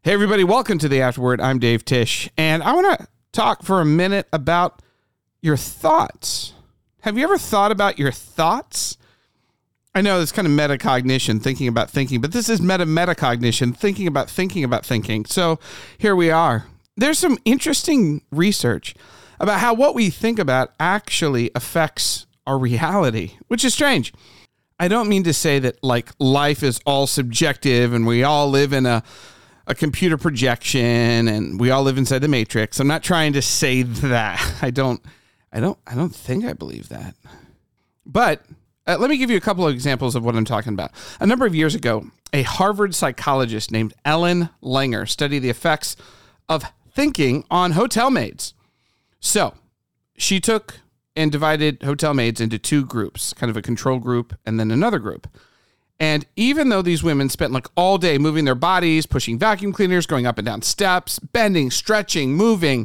Hey, everybody, welcome to The Afterword. I'm Dave Tisch, and I want to talk for a minute about your thoughts. Have you ever thought about your thoughts? I know it's kind of metacognition, thinking about thinking, but this is metacognition, thinking about thinking about thinking. So here we are. There's some interesting research about how what we think about actually affects our reality, which is strange. I don't mean to say that like life is all subjective and we all live in a computer projection and we all live inside the matrix. I'm not trying to say that. I don't think I believe that. But let me give you a couple of examples of what I'm talking about. A number of years ago, a Harvard psychologist named Ellen Langer studied the effects of thinking on hotel maids. So she took and divided hotel maids into two groups, kind of a control group and then another group. And even though these women spent like all day moving their bodies, pushing vacuum cleaners, going up and down steps, bending, stretching, moving,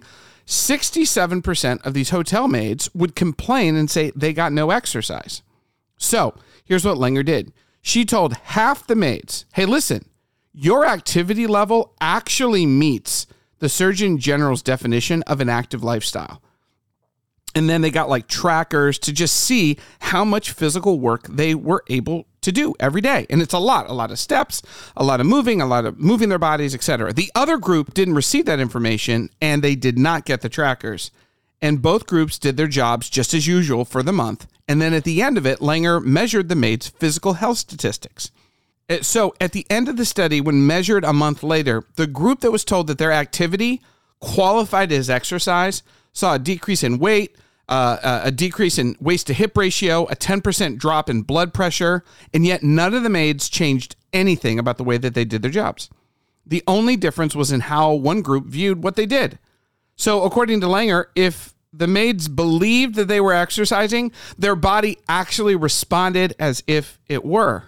67% of these hotel maids would complain and say they got no exercise. So here's what Langer did. She told half the maids, hey, listen, your activity level actually meets the Surgeon General's definition of an active lifestyle. And then they got like trackers to just see how much physical work they were able to do every day. And it's a lot of steps, a lot of moving their bodies, etc. The other group didn't receive that information and they did not get the trackers. And both groups did their jobs just as usual for the month. And then at the end of it, Langer measured the maids' physical health statistics. So at the end of the study, when measured a month later, the group that was told that their activity qualified as exercise saw a decrease in weight, a decrease in waist to hip ratio, a 10% drop in blood pressure, and yet none of the maids changed anything about the way that they did their jobs. The only difference was in how one group viewed what they did. So according to Langer, if the maids believed that they were exercising, their body actually responded as if it were.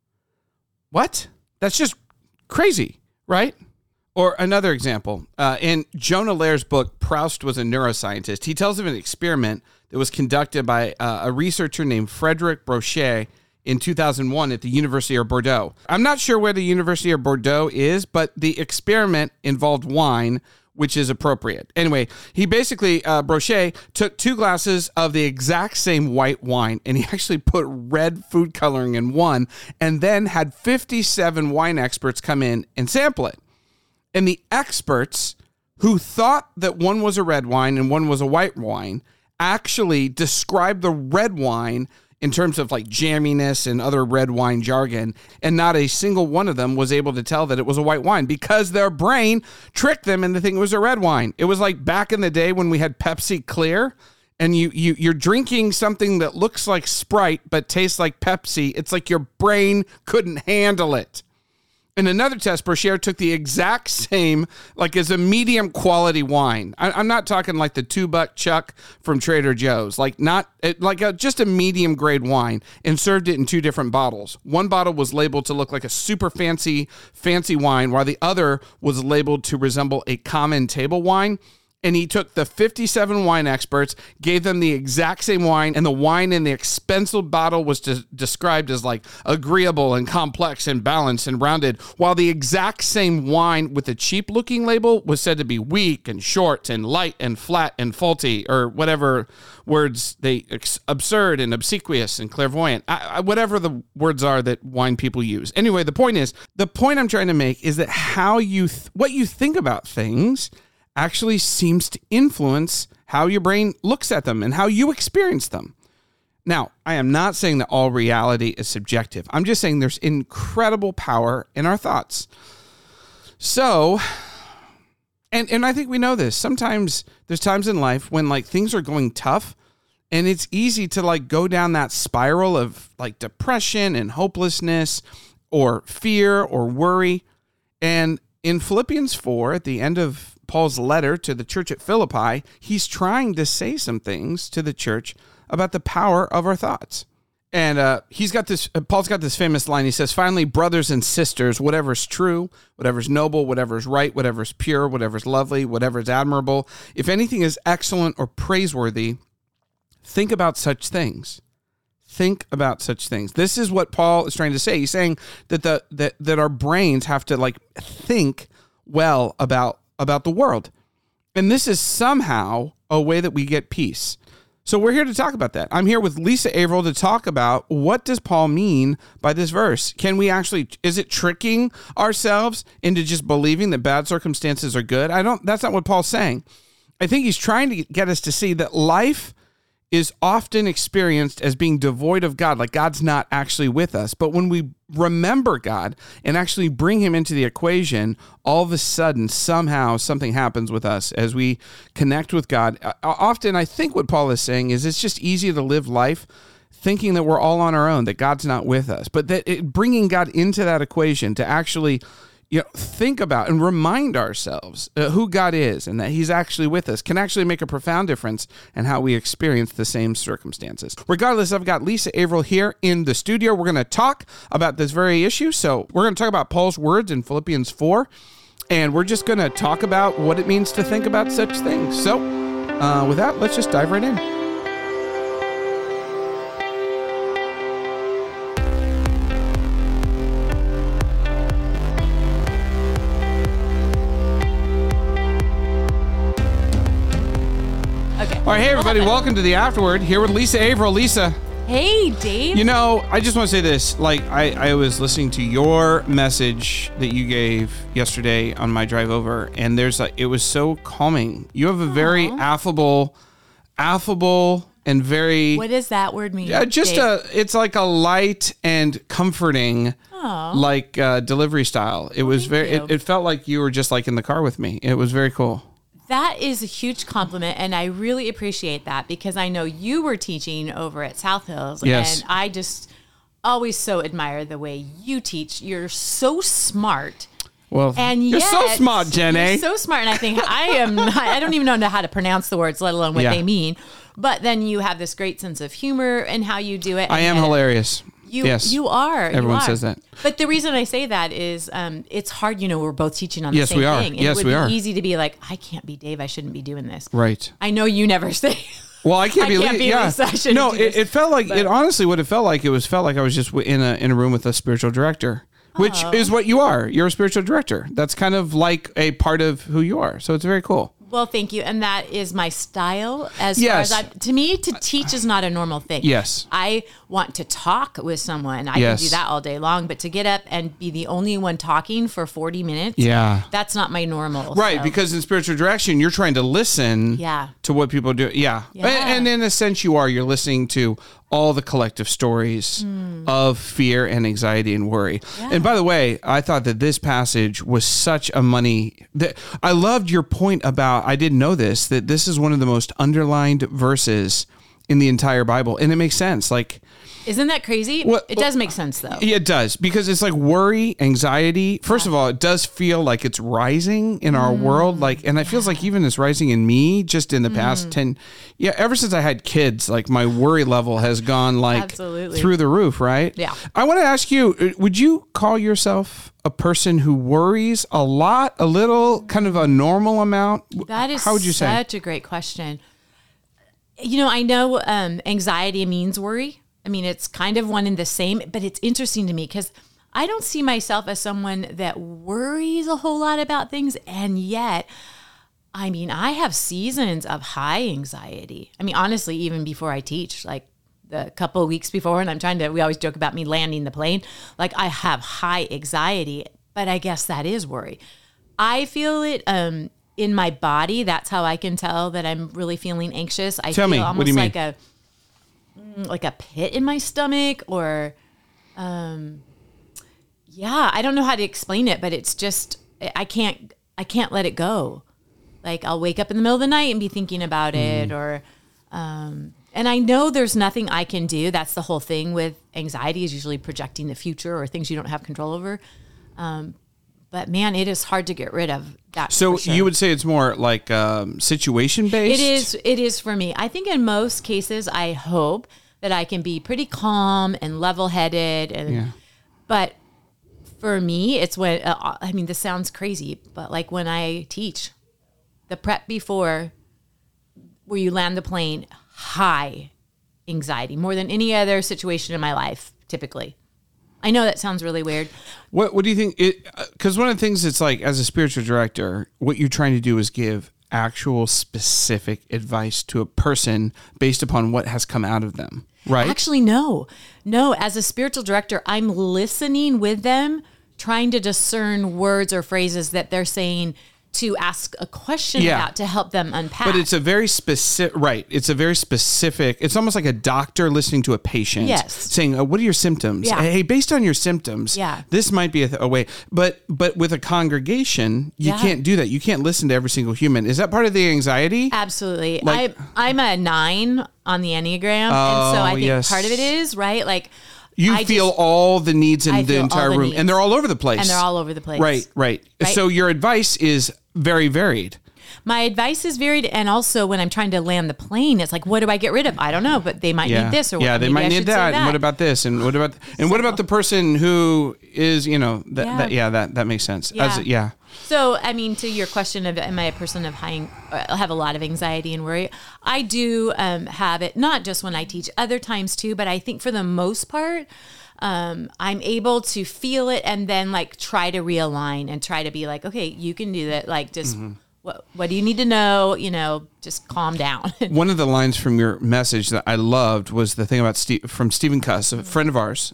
What? That's just crazy, right? Or another example, in Jonah Lehrer's book, Proust Was a Neuroscientist, he tells of an experiment that was conducted by a researcher named Frédéric Brochet in 2001 at the University of Bordeaux. I'm not sure where the University of Bordeaux is, but the experiment involved wine, which is appropriate. Anyway, he basically, Brochet, took 2 glasses of the exact same white wine, and he actually put red food coloring in one, and then had 57 wine experts come in and sample it. And the experts who thought that one was a red wine and one was a white wine actually described the red wine in terms of like jamminess and other red wine jargon. And not a single one of them was able to tell that it was a white wine because their brain tricked them into thinking it was a red wine. It was like back in the day when we had Pepsi Clear and you're drinking something that looks like Sprite but tastes like Pepsi. It's like your brain couldn't handle it. In another test, Brochet took the exact same, like as a medium quality wine. I'm not talking like the $2 Chuck from Trader Joe's, like not like just a medium grade wine, and served it in 2 different bottles. One bottle was labeled to look like a super fancy wine, while the other was labeled to resemble a common table wine. And he took the 57 wine experts, gave them the exact same wine, and the wine in the expensive bottle was described as like agreeable and complex and balanced and rounded, while the exact same wine with the cheap looking label was said to be weak and short and light and flat and faulty, or whatever words absurd and obsequious and clairvoyant, whatever the words are that wine people use. Anyway, the point I'm trying to make is that what you think about things actually seems to influence how your brain looks at them and how you experience them. Now, I am not saying that all reality is subjective. I'm just saying there's incredible power in our thoughts. So, and I think we know this. Sometimes there's times in life when like things are going tough and it's easy to like go down that spiral of like depression and hopelessness or fear or worry. And in Philippians 4, at the end of Paul's letter to the church at Philippi, he's trying to say some things to the church about the power of our thoughts. And Paul's got this famous line. He says, finally, brothers and sisters, whatever's true, whatever's noble, whatever's right, whatever's pure, whatever's lovely, whatever's admirable, if anything is excellent or praiseworthy, think about such things. Think about such things. This is what Paul is trying to say. He's saying that that our brains have to like think well about the world. And this is somehow a way that we get peace. So we're here to talk about that. I'm here with Lisa Averill to talk about what does Paul mean by this verse? Can we actually, is it tricking ourselves into just believing that bad circumstances are good? That's not what Paul's saying. I think he's trying to get us to see that life is often experienced as being devoid of God, like God's not actually with us. But when we remember God and actually bring him into the equation, all of a sudden, somehow something happens with us as we connect with God. Often, I think what Paul is saying is it's just easy to live life thinking that we're all on our own, that God's not with us. But bringing God into that equation to actually think about and remind ourselves who God is and that he's actually with us can actually make a profound difference in how we experience the same circumstances. Regardless, I've got Lisa Averill here in the studio. We're going to talk about this very issue. So we're going to talk about Paul's words in Philippians 4, and we're just going to talk about what it means to think about such things. So with that, let's just dive right in. All right, hey everybody, welcome to the Afterword, here with Lisa Averill. Lisa. Hey, Dave. I just want to say this, I was listening to your message that you gave yesterday on my drive over, and it was so calming. You have a very affable and very... What does that word mean? It's like a light and comforting, delivery style. It was it felt like you were just like in the car with me. It was very cool. That is a huge compliment, and I really appreciate that because I know you were teaching over at South Hills, yes. And I just always so admire the way you teach. You're so smart. Well, and you're so smart, Jenny. You're so smart, and I think I don't even know how to pronounce the words, let alone what they mean. But then you have this great sense of humor in how you do it. I am hilarious. Yes. You are. Everyone says that. But the reason I say that is it's hard, we're both teaching on the same thing. And yes, we are. It would be easy to be like, I can't be Dave. I shouldn't be doing this. Right. I know you never say. Well, I can't be Lisa. I shouldn't No, do this. it felt like, it honestly, what it felt like I was just in a room with a spiritual director, which is what you are. You're a spiritual director. That's kind of like a part of who you are. So it's very cool. Well, thank you. And that is my style far as to me, to teach is not a normal thing. Yes. I want to talk with someone. I can do that all day long, but to get up and be the only one talking for 40 minutes, that's not my normal. Right. So. Because in spiritual direction, you're trying to listen to what people do. Yeah. And in a sense you're listening to all the collective stories of fear and anxiety and worry. Yeah. And by the way, I thought that this passage was such a I loved your point about, I didn't know this, that this is one of the most underlined verses in the entire Bible. And it makes sense. Isn't that crazy? It does make sense, though. Yeah, it does, because it's like worry, anxiety. First of all, it does feel like it's rising in our world. And it feels like even it's rising in me just in the past 10. Yeah, ever since I had kids, my worry level has gone Absolutely. Through the roof, right? Yeah. I want to ask you, would you call yourself a person who worries a lot, a little, kind of a normal amount? That is How would you say? Such a great question. I know anxiety means worry. I mean, it's kind of one and the same, but it's interesting to me because I don't see myself as someone that worries a whole lot about things. And yet, I have seasons of high anxiety. Honestly, even before I teach, the couple of weeks before, and we always joke about me landing the plane. I have high anxiety, but I guess that is worry. I feel it in my body. That's how I can tell that I'm really feeling anxious. I feel almost what do you mean? like a pit in my stomach or, I don't know how to explain it, but it's just, I can't let it go. I'll wake up in the middle of the night and be thinking about it or, and I know there's nothing I can do. That's the whole thing with anxiety is usually projecting the future or things you don't have control over. But man, it is hard to get rid of that. So sure. You would say it's more situation based? It is for me. I think in most cases, I hope that I can be pretty calm and level-headed. But for me, it's when, this sounds crazy, but when I teach, the prep before where you land the plane, high anxiety, more than any other situation in my life, typically. I know that sounds really weird. What do you think? Because one of the things it's like, as a spiritual director, what you're trying to do is give actual specific advice to a person based upon what has come out of them, right? Actually, no. As a spiritual director, I'm listening with them, trying to discern words or phrases that they're saying to ask a question about to help them unpack. But it's a very specific, right? It's a very specific, it's almost like a doctor listening to a patient. Yes. Saying, what are your symptoms? Yeah. Hey, based on your symptoms, this might be a way. But with a congregation, you can't do that. You can't listen to every single human. Is that part of the anxiety? Absolutely. I'm a 9 on the Enneagram. And so I think part of it is, right? Like, you feel all the needs in the entire room, and they're all over the place. Right. So your advice is very varied. My advice is varied, and also when I'm trying to land the plane, it's like, what do I get rid of? I don't know, but they might need this, or they might need that. And what about this? And what about what about the person who is, that makes sense. So, I mean, to your question of, am I a person of have a lot of anxiety and worry? I do have it, not just when I teach, other times too, but I think for the most part, I'm able to feel it and then like try to realign and try to be like, okay, you can do that. Like just what do you need to know? Just calm down. One of the lines from your message that I loved was the thing about from Stephen Cuss, a friend of ours.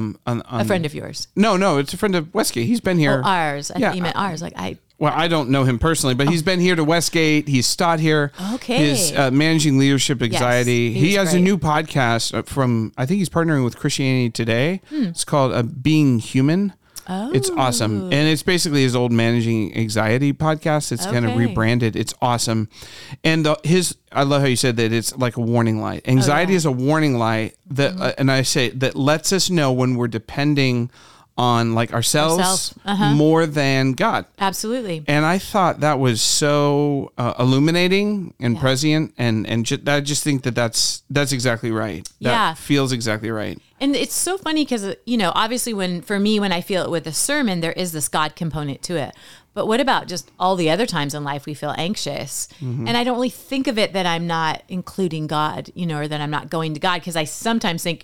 A friend of yours? No, it's a friend of Westgate. He's been here. Oh, ours. I thought you meant ours. Well, I don't know him personally, but he's been here to Westgate. He's taught here. Okay. His Managing Leadership Anxiety. Yes, he has a new podcast from, I think he's partnering with Christianity Today. It's called Being Human. Oh. It's awesome. And it's basically his old Managing Anxiety podcast. It's kind of rebranded. It's awesome. And I love how you said that it's like a warning light. Anxiety is a warning light that, and I say that lets us know when we're depending on like ourselves more than God. Absolutely. And I thought that was so illuminating and prescient, and I just think that's exactly right. That feels exactly right. And it's so funny because, obviously when I feel it with a sermon, there is this God component to it. But what about just all the other times in life we feel anxious? And I don't really think of it that I'm not including God, or that I'm not going to God, because I sometimes think,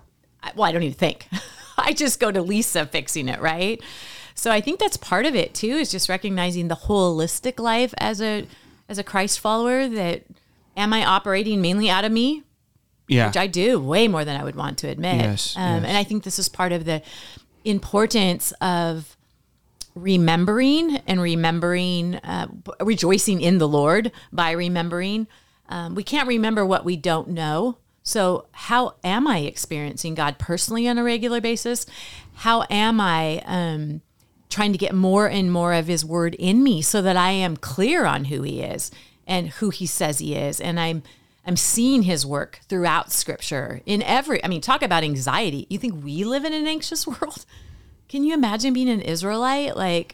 I don't even think. I just go to Lisa fixing it, right? So I think that's part of it too, is just recognizing the holistic life as a Christ follower. That am I operating mainly out of me? Yeah, which I do way more than I would want to admit. Yes. And I think this is part of the importance of remembering, rejoicing in the Lord by remembering. We can't remember what we don't know. So how am I experiencing God personally on a regular basis? How am I trying to get more and more of his word in me so that I am clear on who he is and who he says he is? And I'm seeing his work throughout scripture talk about anxiety. You think we live in an anxious world? Can you imagine being an Israelite? Like,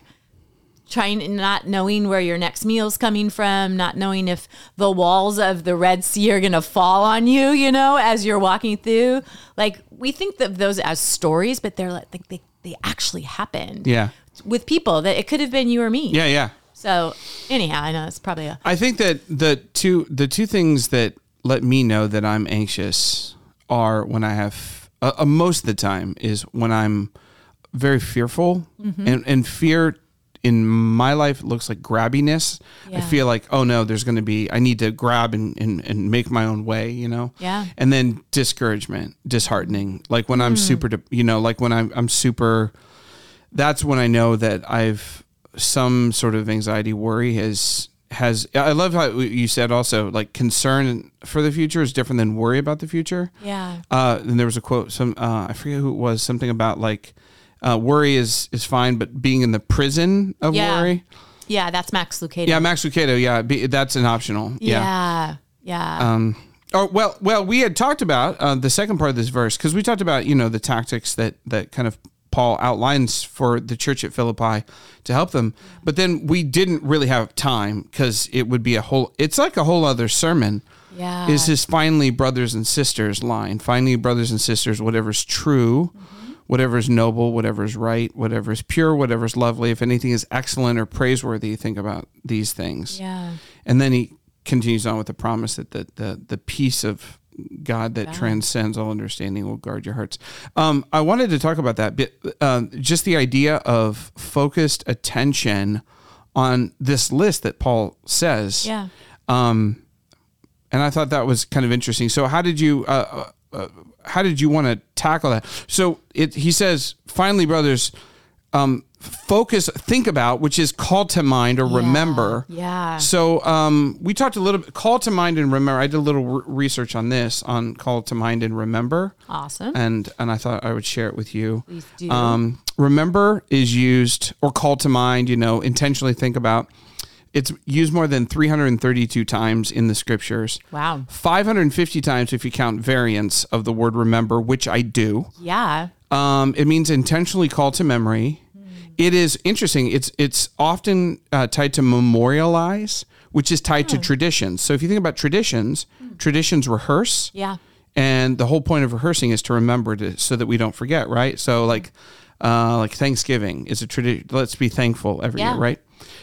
not knowing where your next meal is coming from, not knowing if the walls of the Red Sea are going to fall on you, as you're walking through. Like, we think of those as stories, but they're like, they actually happened. Yeah. With people that it could have been you or me. Yeah. So anyhow, I know it's probably I think that the two things that let me know that I'm anxious are when I have, most of the time is when I'm very fearful, and fear in my life looks like grabbiness. I feel like, oh no, I need to grab and make my own way, Yeah. And then discouragement, disheartening. Like when I'm I'm super, that's when I know that I've some sort of anxiety, worry has, I love how you said also, like, concern for the future is different than worry about the future. Yeah. And there was a quote, I forget who it was, something about like, worry is fine, but being in the prison of worry. Yeah, that's Max Lucado. Yeah, Max Lucado. Yeah, that's an optional. Yeah. Well, we had talked about the second part of this verse, because we talked about the tactics that kind of Paul outlines for the church at Philippi to help them, but then we didn't really have time because it would be it's like a whole other sermon. Yeah, is his finally brothers and sisters line. Finally, brothers and sisters, whatever's true. Whatever is noble, whatever is right, whatever is pure, whatever is lovely, if anything is excellent or praiseworthy, think about these things. Yeah. And then he continues on with the promise that the peace of God that transcends all understanding will guard your hearts. I wanted to talk about that bit, just the idea of focused attention on this list that Paul says. Yeah. And I thought that was kind of interesting. So how did you want to tackle that? So he says, finally, brothers, think about, which is call to mind or remember. Yeah. So we talked a little bit, call to mind and remember. I did a little research on this, on call to mind and remember. Awesome. And I thought I would share it with you. Please do. Remember is used, or call to mind, intentionally think about. It's used more than 332 times in the scriptures. Wow. 550 times if you count variants of the word remember, which I do. Yeah. It means intentionally call to memory. It is interesting. It's often tied to memorialize, which is tied to traditions. So if you think about traditions rehearse. Yeah. And the whole point of rehearsing is to remember so that we don't forget, right? So like Thanksgiving is a tradition. Let's be thankful every year, right?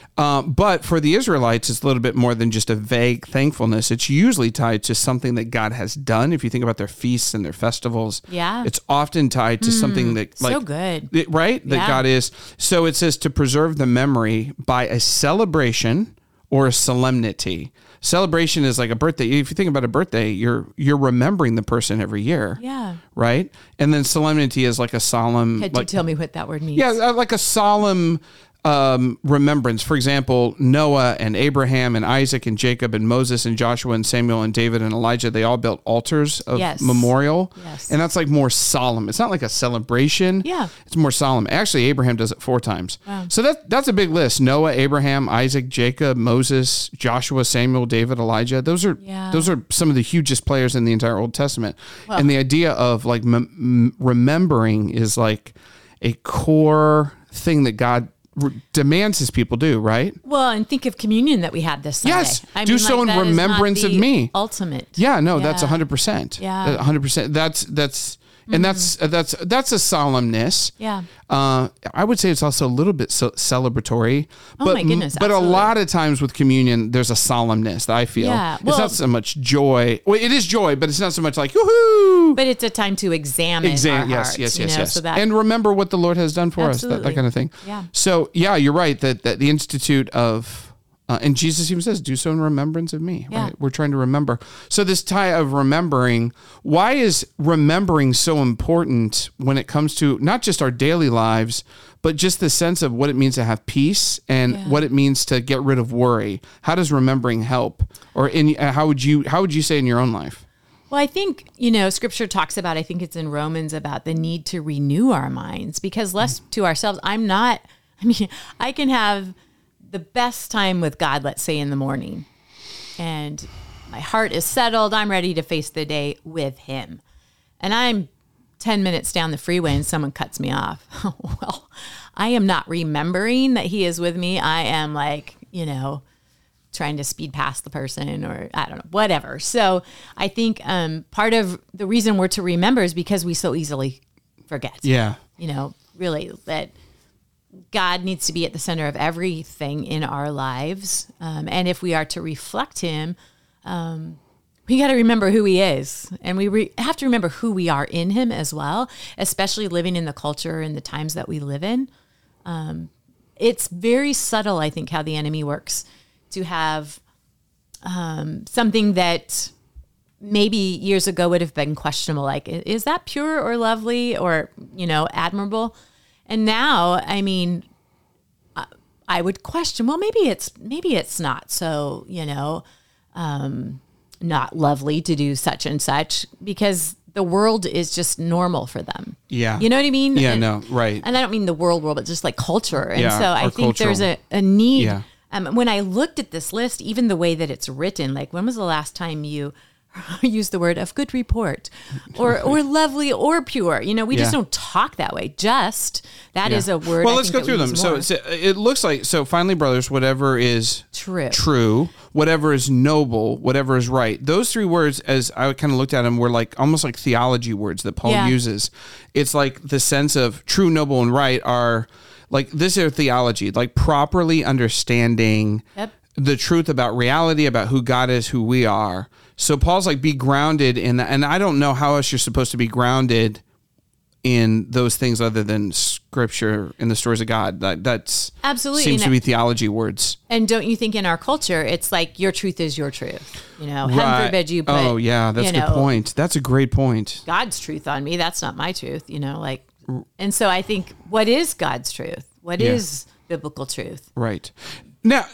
But for the Israelites, it's a little bit more than just a vague thankfulness. It's usually tied to something that God has done. If you think about their feasts and their festivals, it's often tied to something that, like, so good, right? That God is. So it says to preserve the memory by a celebration or a solemnity. Celebration is like a birthday. If you think about a birthday, you're remembering the person every year. Yeah. Right? And then solemnity is like a solemn. Could you tell me what that word means? Yeah, like a solemn remembrance. For example, Noah and Abraham and Isaac and Jacob and Moses and Joshua and Samuel and David and Elijah, they all built altars of memorial. Yes. And that's like more solemn. It's not like a celebration. Yeah. It's more solemn. Actually, Abraham does it 4 times. Wow. So that's a big list. Noah, Abraham, Isaac, Jacob, Moses, Joshua, Samuel, David, Elijah. Those are some of the hugest players in the entire Old Testament. Well, and the idea of like remembering is like a core thing that God demands his people do, right? Well, and think of communion that we had this Sunday. Yes, do so in remembrance of me. Ultimate. Yeah, no, that's 100%. Yeah, 100%. That's and that's a solemnness. Yeah. I would say it's also a little bit celebratory. Oh my goodness! But absolutely. A lot of times with communion, there's a solemnness that I feel. Yeah, it's not so much joy. Well, it is joy, but it's not so much like woohoo. But it's a time to examine our hearts. Yes. So that, and remember what the Lord has done for us. That kind of thing. Yeah. So yeah, you're right. That the institute of and Jesus even says, do so in remembrance of me. Yeah. Right? We're trying to remember. So this tie of remembering, why is remembering so important when it comes to not just our daily lives, but just the sense of what it means to have peace and what it means to get rid of worry? How does remembering help? Or how would you say in your own life? Well, I think, scripture talks about, I think it's in Romans, about the need to renew our minds, because left to ourselves, I can have the best time with God, let's say in the morning, and my heart is settled. I'm ready to face the day with him. And I'm 10 minutes down the freeway and someone cuts me off. Well, I am not remembering that he is with me. I am like, trying to speed past the person, or I don't know, whatever. So I think part of the reason we're to remember is because we so easily forget. Yeah. Really that God needs to be at the center of everything in our lives. And if we are to reflect him, we got to remember who he is. And we have to remember who we are in him as well, especially living in the culture and the times that we live in. It's very subtle, I think, how the enemy works to have something that maybe years ago would have been questionable, like, is that pure or lovely or, admirable? And now, I would question, well, maybe it's not so, not lovely to do such and such, because the world is just normal for them. Yeah. You know what I mean? Yeah, no, right. And I don't mean the world, but just like culture. And yeah, so I think cultural. there's a need. Yeah. When I looked at this list, even the way that it's written, like, when was the last time you used the word of good report or lovely or pure? We just don't talk that way. Just that is a word. Well, let's go through them. So it looks like, finally, brothers, whatever is true, whatever is noble, whatever is right. Those 3 words, as I kind of looked at them, were like almost like theology words that Paul uses. It's like the sense of true, noble, and right are like, this is theology, like properly understanding the truth about reality, about who God is, who we are. So Paul's like, be grounded in that. And I don't know how else you're supposed to be grounded in those things other than scripture and the stories of God. That's absolutely seems to be theology words. And don't you think in our culture, it's like your truth is your truth? Heaven Right. forbid you put, Oh yeah, that's a good point. That's a great point. God's truth on me. That's not my truth, and so I think, what is God's truth? What is biblical truth? Right. Now,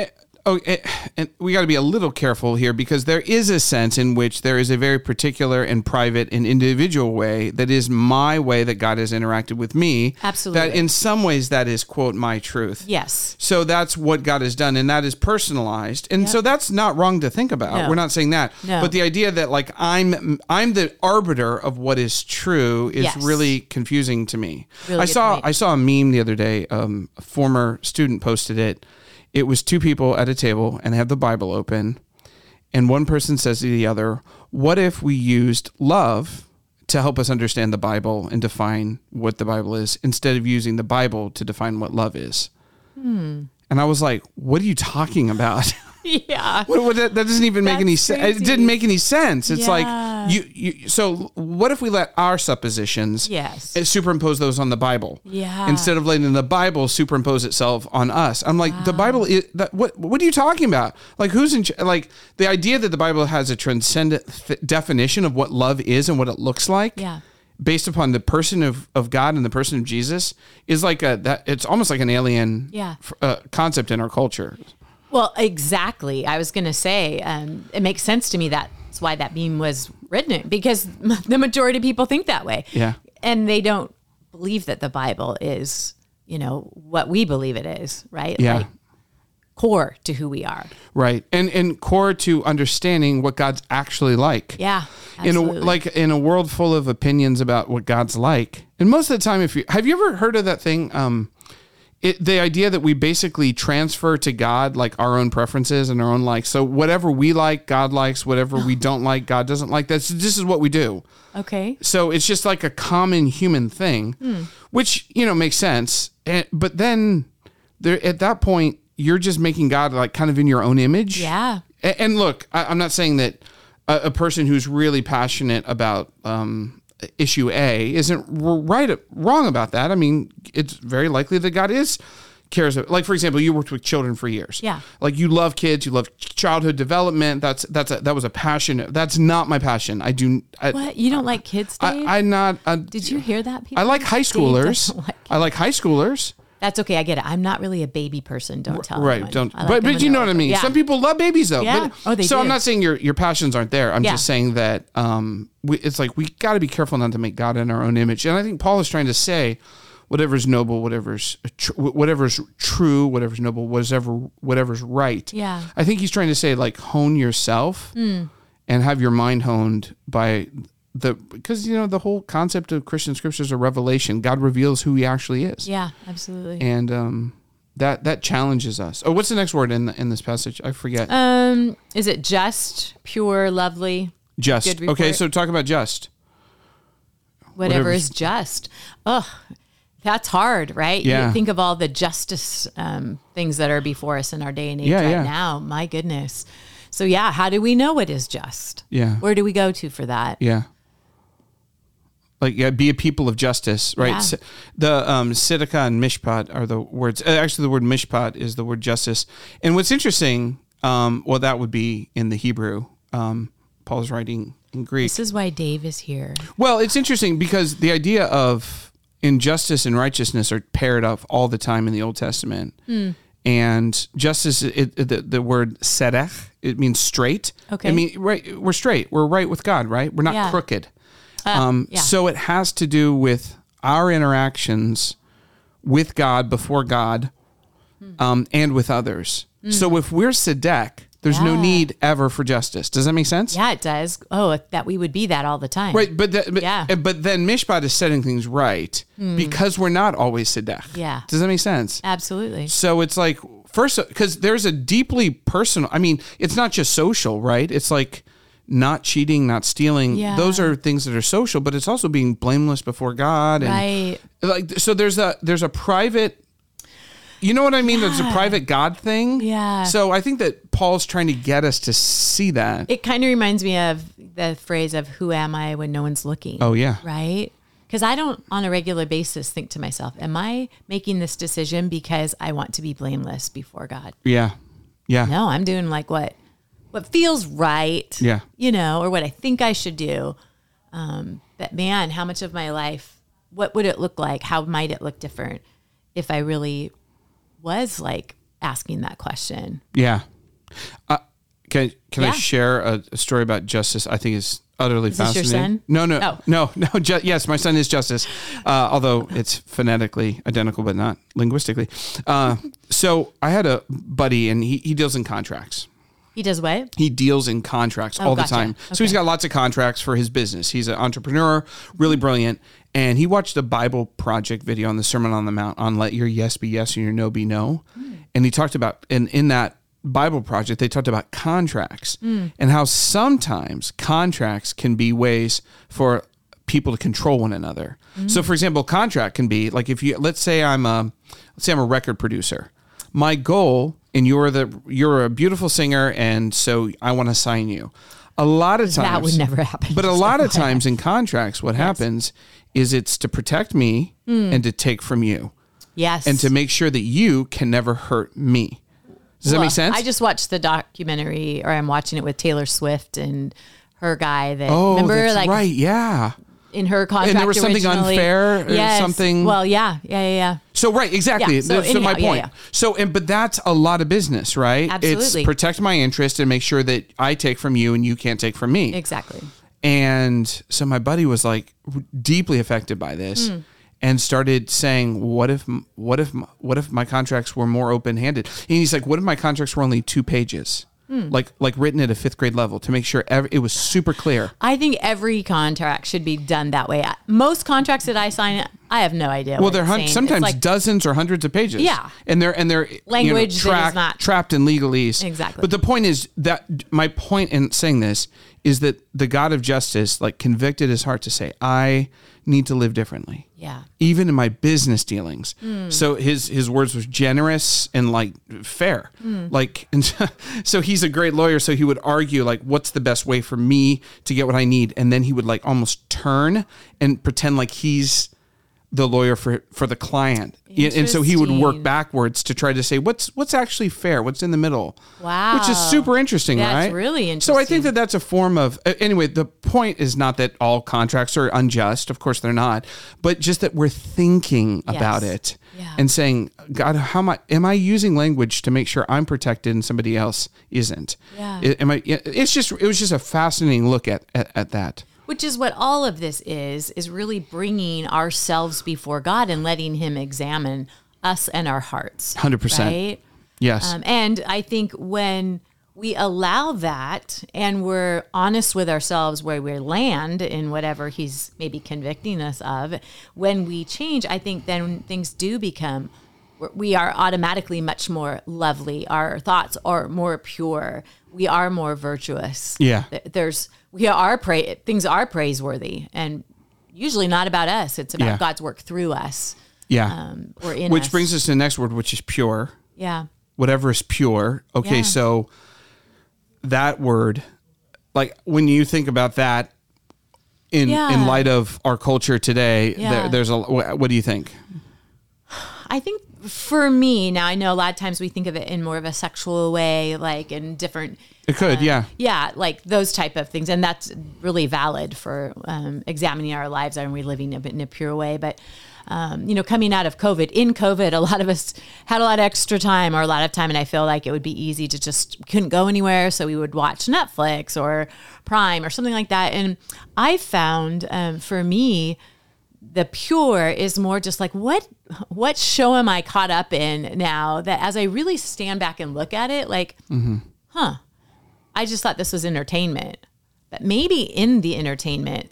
and we got to be a little careful here, because there is a sense in which there is a very particular and private and individual way that is my way that God has interacted with me. Absolutely. That in some ways that is, quote, my truth. Yes. So that's what God has done, and that is personalized. And so that's not wrong to think about. No. We're not saying that. No. But the idea that like I'm the arbiter of what is true is Yes. really confusing to me. Really I good saw point. I saw a meme the other day. A former student posted it. It was two people at a table and they have the Bible open, and one person says to the other, "What if we used love to help us understand the Bible and define what the Bible is, instead of using the Bible to define what love is?" And I was like, "What are you talking about?" Yeah. That doesn't even make any That's sense. crazy. It didn't make any sense. It's Yeah. like you. So what if we let our suppositions Yes. superimpose those on the Bible? Yeah. Instead of letting the Bible superimpose itself on us. I'm like, the Bible is that. What are you talking about? Like, who's in? Like, the idea that the Bible has a transcendent definition of what love is and what it looks like. Yeah. Based upon the person of God and the person of Jesus is like it's almost like an alien concept in our culture. Well, exactly. I was going to say, it makes sense to me. That's why that meme was written, because the majority of people think that way. Yeah. And they don't believe that the Bible is, what we believe it is, right? Yeah. Like core to who we are. Right. And core to understanding what God's actually like. Yeah. Absolutely. In a world full of opinions about what God's like. And most of the time, have you ever heard of that thing? The idea that we basically transfer to God like our own preferences and our own likes. So whatever we like, God likes. Whatever we don't like, God doesn't like. This is what we do. Okay. So it's just like a common human thing, which makes sense. But then at that point, you're just making God like kind of in your own image. Yeah. And look, I'm not saying that a person who's really passionate about issue A isn't wrong about that. I mean, it's very likely that God cares. Like, for example, you worked with children for years. Yeah. Like, you love kids, you love childhood development. That was a passion. That's not my passion. What? You don't like kids, Dave? I'm not. Did you hear that, people? I like high Dave schoolers. doesn't like kids. I like high schoolers. That's okay. I get it. I'm not really a baby person. Don't tell Right. anyone. Don't. I like But them when you know they're what I mean. older. Yeah. Some people love babies though. Yeah. But, Oh, they so do. I'm not saying your passions aren't there. I'm Yeah. just saying that it's like we got to be careful not to make God in our own image. And I think Paul is trying to say, whatever's noble, whatever's true, whatever's noble, whatever's right. Yeah. I think he's trying to say, like, hone yourself and have your mind honed by because the whole concept of Christian scriptures are revelation. God reveals who he actually is. Yeah, absolutely. And that challenges us. Oh, what's the next word in this passage? I forget. Is it just, pure, lovely? Just. Good report? Okay, so talk about just. Whatever is just. Ugh, that's hard, right? Yeah. You think of all the justice things that are before us in our day and age Yeah, right yeah. now. My goodness. So yeah, how do we know what is just? Yeah. Where do we go to for that? Yeah. Like, be a people of justice, right? Yeah. The tzedakah and mishpat are the words. Actually, the word mishpat is the word justice. And what's interesting, that would be in the Hebrew. Paul's writing in Greek. This is why Dave is here. Well, it's interesting because the idea of injustice and righteousness are paired up all the time in the Old Testament. And justice, the word tzedek, it means straight. Okay. I mean, right, we're straight. We're right with God, right? We're not Yeah. crooked. Yeah. So it has to do with our interactions with God, before God, and with others. So if we're tzedek, there's no Yeah. need ever for justice. Does that make sense? Yeah, it does. Oh, that we would be that all the time. Right, but Yeah. but then mishpat is setting things right because we're not always tzedek. Yeah. Does that make sense? Absolutely. So it's like, first, because there's a deeply personal, I mean, it's not just social, right? It's like not cheating, not stealing. Yeah. Those are things that are social, but it's also being blameless before God. And Right. like, so there's a private You know what I mean? It's a private God thing. Yeah. So I think that Paul's trying to get us to see that. It kind of reminds me of the phrase of who am I when no one's looking? Oh, yeah. Right? Because I don't on a regular basis think to myself, am I making this decision because I want to be blameless before God? Yeah. Yeah. No, I'm doing like what feels right. Yeah. Or what I think I should do. But man, how much of my life, what would it look like? How might it look different if I really was like asking that question? Yeah. Can Yeah. I share a story about Justice? I think is utterly Is this your fascinating. son? No. Yes, my son is Justice, although it's phonetically identical, but not linguistically. So I had a buddy, and he deals in contracts. He does what? He deals in contracts all gotcha. the time. So he's got lots of contracts for his business. He's an entrepreneur, really brilliant. And he watched a Bible Project video on the Sermon on the Mount on let your yes be yes and your no be no. And he talked about, in that Bible Project, they talked about contracts and how sometimes contracts can be ways for people to control one another. So for example, contract can be like, if you, let's say I'm a record producer. My goal, and you're a beautiful singer, and so I want to sign you. A lot of times That would never happen. But a lot of times in contracts, what happens is it's to protect me and to take from you. Yes. And to make sure that you can never hurt me. Does that make sense? I just watched the documentary, or I'm watching it with Taylor Swift and her guy that, Oh, remember, that's like right. Yeah. in her contract And there was something originally. unfair or something. Well, yeah. So right, exactly. Yeah, so So my anyhow, point. yeah. So, but that's a lot of business, right? Absolutely. It's protect my interest and make sure that I take from you and you can't take from me. Exactly. And so my buddy was like deeply affected by this and started saying, what if my contracts were more open-handed? And he's like, what if my contracts were only 2 pages? Like written at a 5th grade level to make sure it was super clear. I think every contract should be done that way. Most contracts that I sign, I have no idea. Well, what they're it's saying. sometimes It's like, dozens or hundreds of pages. Yeah. And they're Language that is not- trapped in legalese. Exactly. But the point is that my point in saying this is that the God of justice like convicted his heart to say, I need to live differently. yeah. Even in my business dealings. So his words was generous and like fair. Like, and so he's a great lawyer. So he would argue like, what's the best way for me to get what I need? And then he would like almost turn and pretend like he's the lawyer for the client. And so he would work Interesting. backwards to try to say, what's actually fair? What's in the middle? Wow. Which is super interesting, That's right? really So I think interesting. that's a form of, anyway, the point is not that all contracts are unjust. Of course they're not, but just that we're thinking about it Yeah. and saying, God, am I using language to make sure I'm protected and somebody else isn't? Yeah. It was just a fascinating look at that. Which is what all of this is really bringing ourselves before God and letting him examine us and our hearts. 100%. Right? Yes. And I think when we allow that and we're honest with ourselves where we land in whatever he's maybe convicting us of, when we change, I think then things do become, we are automatically much more lovely. Our thoughts are more pure. We are more virtuous. Yeah. Things are praiseworthy, and usually not about us. It's about Yeah. God's work through us. Yeah. Or in Which us. brings us to the next word, which is pure. Yeah. Whatever is pure. Okay, Yeah. so that word, like when you think about that in Yeah. light of our culture today, Yeah. there's what do you think? I think for me, now I know a lot of times we think of it in more of a sexual way, like in different. It could, yeah. Yeah, like those type of things. And that's really valid for examining our lives. Are we living in a pure way? But, coming out of COVID, in COVID, a lot of us had a lot of extra time or a lot of time. And I feel like it would be easy to couldn't go anywhere. So we would watch Netflix or Prime or something like that. And I found for me, the pure is more just like, what show am I caught up in now that as I really stand back and look at it, like, I just thought this was entertainment, but maybe in the entertainment,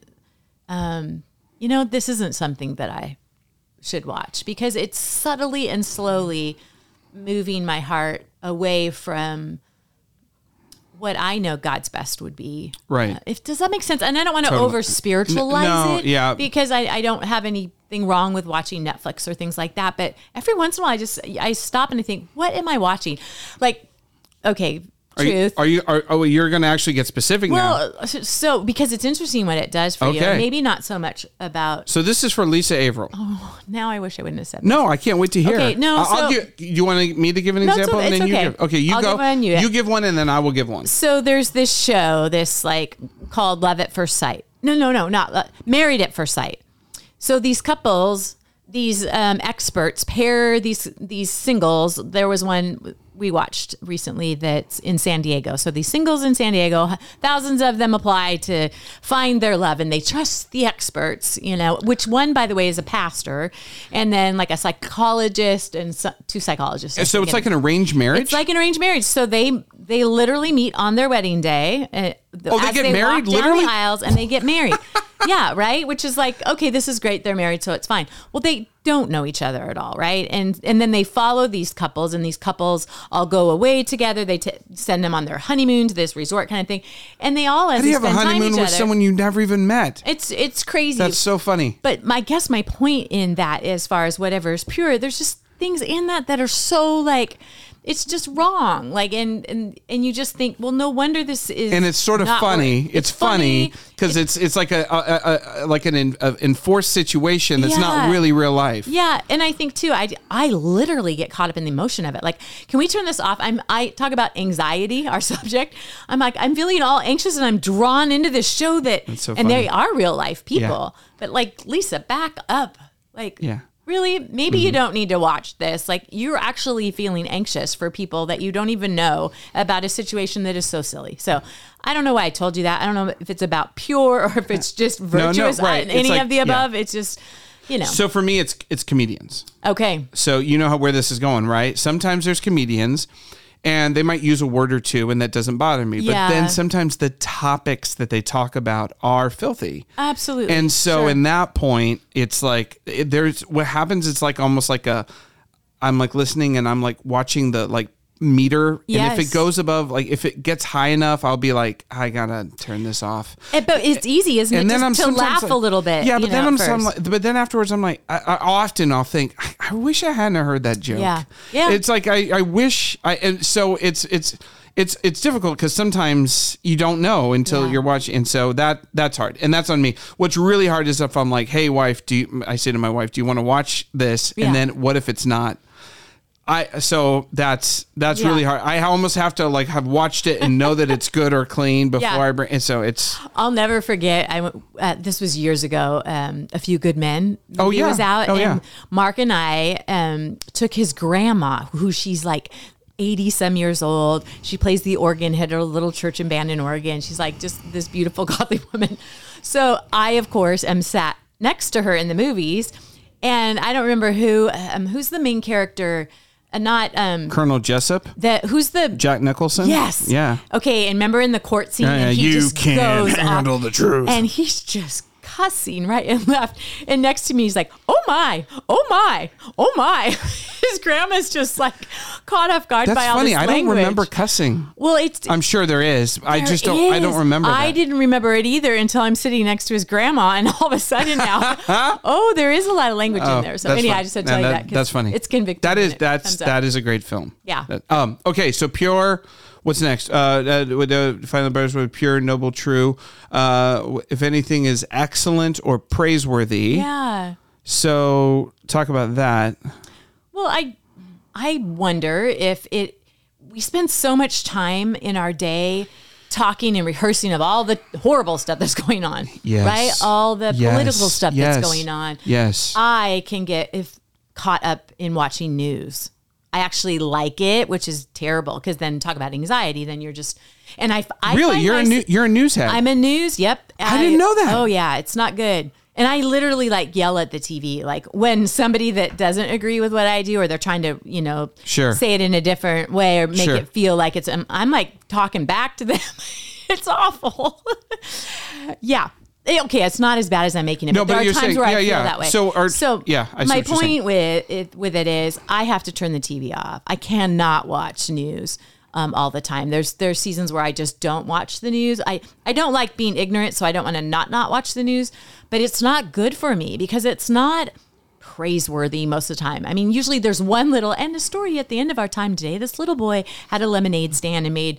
this isn't something that I should watch because it's subtly and slowly moving my heart away from what I know God's best would be. Right. Does that make sense? And I don't want to Totally. over spiritualize No, it yeah. because I don't have anything anything wrong with watching Netflix or things like that. But every once in a while, I stop and I think, what am I watching? Like, okay. Truth. You're going to actually get specific now. Well, so because it's interesting what it does for you. Maybe not so much about. So this is for Lisa Averill. Oh, now I wish I wouldn't have said that. No, I can't wait to hear. Okay, no. You want me to give an example? It's and then okay. you give. Okay, you I'll go. Give one, you give one, and then I will give one. So there's this show, like called Love at First Sight. No, not Married at First Sight. So these couples, these experts pair these singles. There was one we watched recently that's in San Diego. So these singles in San Diego, thousands of them apply to find their love, and they trust the experts, which one, by the way, is a pastor, and then like a psychologist and two psychologists. So it's like an arranged marriage? It's like an arranged marriage. So they literally meet on their wedding day. They get married, walk literally? down the aisles, and they get married. Yeah, right? Which is like, okay, this is great. They're married, so it's fine. Well, they don't know each other at all, right? And then they follow these couples, and these couples all go away together. They send them on their honeymoon to this resort kind of thing. And they all, as How do you have a honeymoon with someone you never even met? It's crazy. That's so funny. But I guess my point in that, as far as whatever is pure, there's just things in that are so like, it's just wrong. Like, and you just think, well, no wonder this is. And it's sort of funny. It's funny because it's like an enforced situation that's not really real life. Yeah, and I think too, I literally get caught up in the emotion of it. Like, can we turn this off? I talk about anxiety, our subject. I'm like, I'm feeling all anxious, and I'm drawn into this show that's so funny. And they are real life people. Yeah. But like, Lisa, back up. Like, yeah. Really? Maybe you don't need to watch this. Like, you're actually feeling anxious for people that you don't even know about a situation that is so silly. So I don't know why I told you that. I don't know if it's about pure or if it's just virtuous. No, right. Any of the above. Yeah. It's just, So for me, it's comedians. Okay. So you know where this is going, right? Sometimes there's comedians, and they might use a word or two, and that doesn't bother me. Yeah. But then sometimes the topics that they talk about are filthy. Absolutely. And so in that point, it's like, what happens, it's like almost like I'm like listening, and I'm like watching the like meter. Yes. And if it goes above, like if it gets high enough, I'll be like, I gotta turn this off. But it's easy, isn't it? Just to laugh a little bit. Yeah, but then afterwards, I'm like, I'll think, I wish I hadn't heard that joke. Yeah. It's like I wish and so it's difficult because sometimes you don't know until you're watching, and so that's hard, and that's on me. What's really hard is if I'm like, hey wife, I say to my wife, do you want to watch this? Yeah. And then what if it's not? So that's really hard. I almost have to like have watched it and know that it's good or clean before I bring. And so it's. I'll never forget. This was years ago. A Few Good Men. He was out, and Mark and I took his grandma, who she's like 80 some years old. She plays the organ, had a little church and band in Oregon. She's like just this beautiful, godly woman. So I, of course, am sat next to her in the movies, and I don't remember who's the main character. Not Colonel Jessup. Who's the Jack Nicholson? Yes. Yeah. Okay, and remember in the court scene, and he you just can't goes handle the truth, and he's just cussing right and left. And next to me, he's like, "Oh my, oh my, oh my." His grandma's just like caught off guard by all this language. That's funny. I don't remember cussing. Well, I'm sure there is. I don't remember that. I didn't remember it either until I'm sitting next to his grandma, and all of a sudden now, there is a lot of language in there. So anyway, I just had to tell you that. That's funny. It's convicting. That is a great film. Yeah. Okay, so Pure. What's next? With the Final Brothers with Pure, Noble, True. If anything is excellent or praiseworthy. Yeah. So talk about that. Well, I wonder if we spend so much time in our day talking and rehearsing of all the horrible stuff that's going on. Yes. Right? All the political stuff that's going on. Yes. I can get caught up in watching news. I actually like it, which is terrible because then talk about anxiety. Then you're just, and I really, you're a news head. I'm a news. Yep. I didn't know that. Oh yeah. It's not good. And I literally like yell at the TV, like when somebody that doesn't agree with what I do, or they're trying to, say it in a different way or make it feel like it's, I'm like talking back to them. It's awful. Yeah. Okay, it's not as bad as I'm making it. No, but there are times where I feel that way. My point with it is I have to turn the TV off. I cannot watch news. all the time. There's seasons where I just don't watch the news. I don't like being ignorant, so I don't want to not watch the news, but it's not good for me because it's not praiseworthy most of the time. I mean, usually there's one little, and a story at the end of our time today, this little boy had a lemonade stand and made,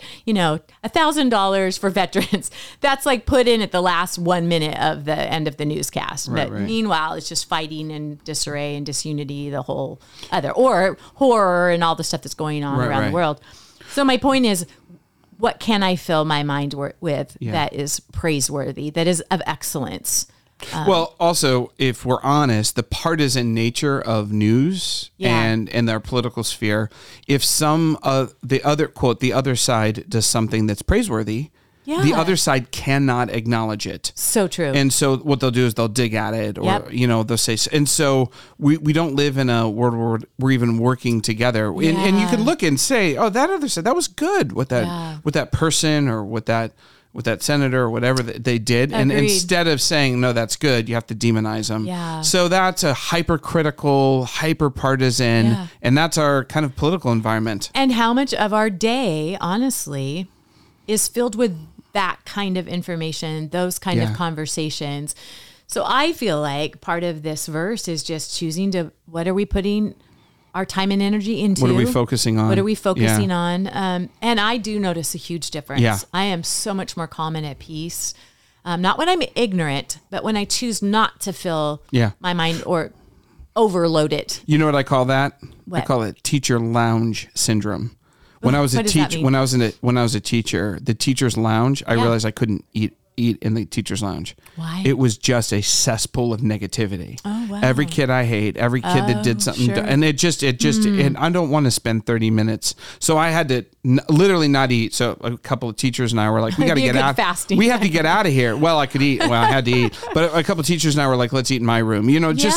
$1,000 for veterans. That's like put in at the last 1 minute of the end of the newscast. Right, but meanwhile, it's just fighting and disarray and disunity, the whole other, or horror and all the stuff that's going on around the world. So my point is, what can I fill my mind with that is praiseworthy, that is of excellence? Well, also, if we're honest, the partisan nature of news and our political sphere, if some of the other side does something that's praiseworthy, the other side cannot acknowledge it. So true. And so what they'll do is they'll dig at it, or they'll say. And so we don't live in a world where we're even working together. And you can look and say, oh, that other side, that was good with that person or with that senator or whatever they did. Agreed. And instead of saying, no, that's good, you have to demonize them. Yeah. So that's a hypercritical, hyper-partisan, and that's our kind of political environment. And how much of our day, honestly, is filled with that kind of information, those kind of conversations. So I feel like part of this verse is just choosing what are we putting our time and energy into? What are we focusing on? And I do notice a huge difference. Yeah. I am so much more calm and at peace. Not when I'm ignorant, but when I choose not to fill my mind or overload it. You know what I call that? What? I call it teacher lounge syndrome. When I was a teacher, when I was a teacher, the teacher's lounge, I realized I couldn't eat in the teacher's lounge. Why? It was just a cesspool of negativity. Oh, wow. Every kid I hate, every kid that did something, and it just, and I don't want to spend 30 minutes. So I had to literally not eat. So a couple of teachers and I were like, we got to get out. Fasting. We have to get out of here. Well, I could eat. Well, I had to eat. But a couple of teachers and I were like, let's eat in my room.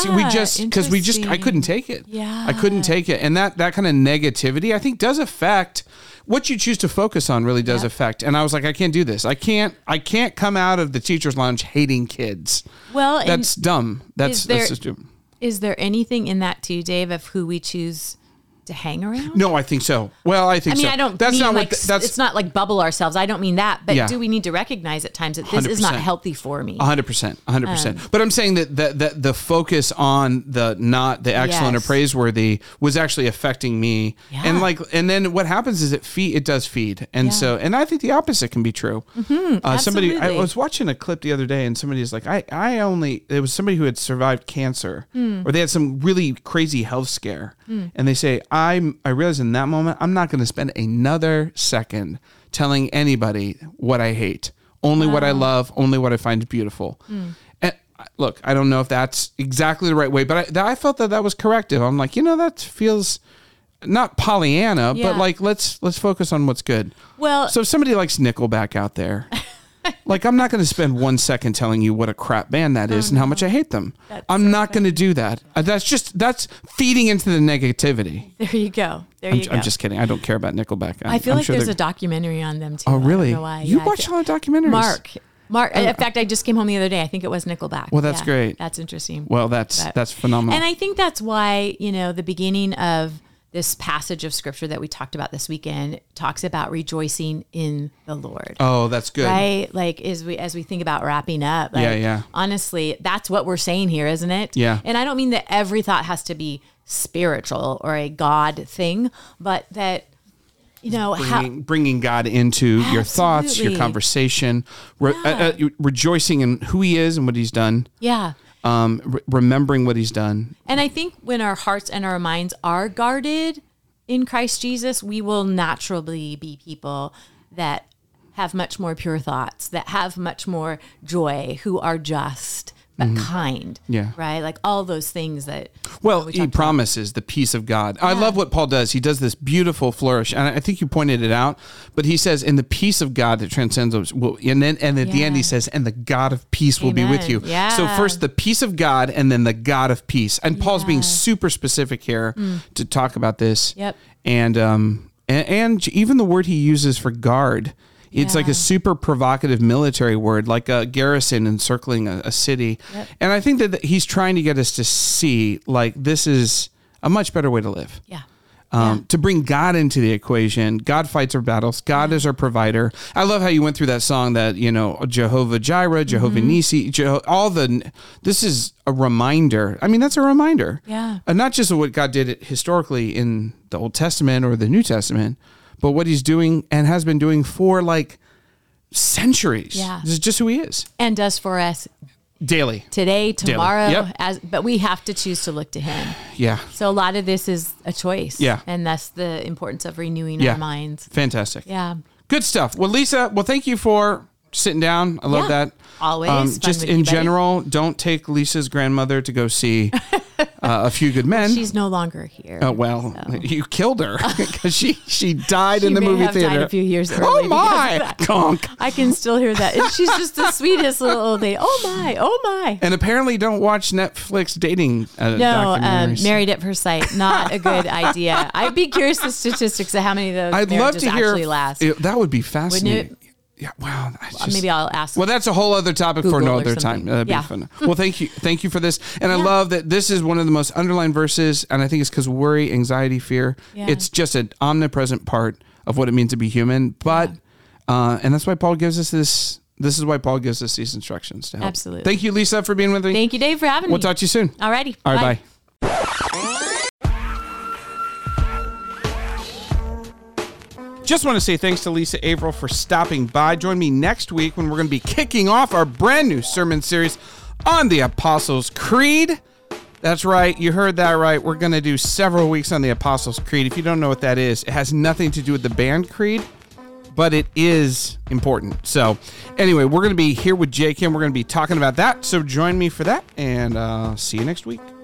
Because I couldn't take it. Yeah. I couldn't take it. And that kind of negativity, I think, does affect what you choose to focus on. Really does affect. And I was like, I can't do this. I can't come out of the teacher's lounge hating kids. Well, that's dumb. That's just stupid. Is there anything in that too, Dave, of who we choose to hang around? No, I think so. Well, I think so. I don't that's mean not like, what it's not like bubble ourselves. I don't mean that. But do we need to recognize at times that this 100%. is not healthy for me? 100%. But I'm saying that the focus on the excellent or praiseworthy was actually affecting me. Yeah. And then what happens is it does feed. And and I think the opposite can be true. Mm-hmm, I was watching a clip the other day and somebody was like, it was somebody who had survived cancer or they had some really crazy health scare. And they say, I realized in that moment, I'm not going to spend another second telling anybody what I hate. Only what I love, only what I find beautiful. And look, I don't know if that's exactly the right way, but I felt that was corrective. I'm like, that feels not Pollyanna, but like let's focus on what's good. Well, so if somebody likes Nickelback out there, like I'm not going to spend 1 second telling you what a crap band that is and how much I hate them. I'm not going to do that. That's feeding into the negativity. There you go. I'm just kidding. I don't care about Nickelback. I feel like there's a documentary on them too. Oh, really? I don't know why. You watch a lot of documentaries. Mark. In fact, I just came home the other day. I think it was Nickelback. Well, that's great. That's interesting. Well, that's phenomenal. And I think that's why, the beginning of this passage of scripture that we talked about this weekend talks about rejoicing in the Lord. Oh, that's good. Right? Like as we think about wrapping up. Honestly, that's what we're saying here, isn't it? Yeah. And I don't mean that every thought has to be spiritual or a God thing, but that bringing God into your thoughts, your conversation, rejoicing in who he is and what he's done. Yeah. Remembering what he's done. And I think when our hearts and our minds are guarded in Christ Jesus, we will naturally be people that have much more pure thoughts, that have much more joy, who are just, but kind. Yeah. Right? Like all those things that. Well, he promises the peace of God. Yeah. I love what Paul does. He does this beautiful flourish. And I think you pointed it out, but he says, in the peace of God that transcends those, and at the end he says, and the God of peace will be with you. Yeah. So first the peace of God and then the God of peace. And Paul's being super specific here to talk about this. Yep. And even the word he uses for guard, it's like a super provocative military word, like a garrison encircling a city. Yep. And I think that he's trying to get us to see, like, this is a much better way to live. Yeah. To bring God into the equation. God fights our battles. God is our provider. I love how you went through that song that, Jehovah Jireh, Jehovah Nisi, this is a reminder. I mean, that's a reminder. Yeah. And not just of what God did historically in the Old Testament or the New Testament, but what he's doing and has been doing for like centuries. Yeah. This is just who he is. And does for us Daily. today, tomorrow, Yep. but we have to choose to look to him. Yeah. So a lot of this is a choice. Yeah. And that's the importance of renewing Yeah. our minds. Fantastic. Yeah. Good stuff. Well, Lisa, thank you for sitting down. I love Yeah. that. Always. Fun Just with in you, buddy. general, don't take Lisa's grandmother to go see A Few Good Men. She's no longer here. Oh, well, so. you killed her because she died in the She may movie have theater. died a few years early. Oh because my! of that. Conk. I can still hear that. And she's just the sweetest little old lady. Oh my! Oh my! And apparently, don't watch Netflix dating No, documentaries. Married at First Sight, not a good idea. I'd be curious the statistics of how many of those I'd love marriages to hear. actually last. That would be fascinating. Wouldn't it? Yeah. Wow. Maybe I'll ask. Well, that's a whole other topic for Google or another time. something. That'd be Yeah. fun. Well, thank you for this. And I love that this is one of the most underlined verses, and I think it's because worry, anxiety, fear. Yeah. It's just an omnipresent part of what it means to be human. But and that's why Paul gives us this. This is why Paul gives us these instructions to help. Absolutely. Thank you, Lisa, for being with me. Thank you, Dave, for having me. We'll talk to you soon. Alrighty. All right. Bye. Just want to say thanks to Lisa Averill for stopping by. Join me next week when we're going to be kicking off our brand new sermon series on the Apostles' Creed. That's right. You heard that right. We're going to do several weeks on the Apostles' Creed. If you don't know what that is, it has nothing to do with the band Creed, but it is important. So anyway, we're going to be here with Jake and we're going to be talking about that. So join me for that and see you next week.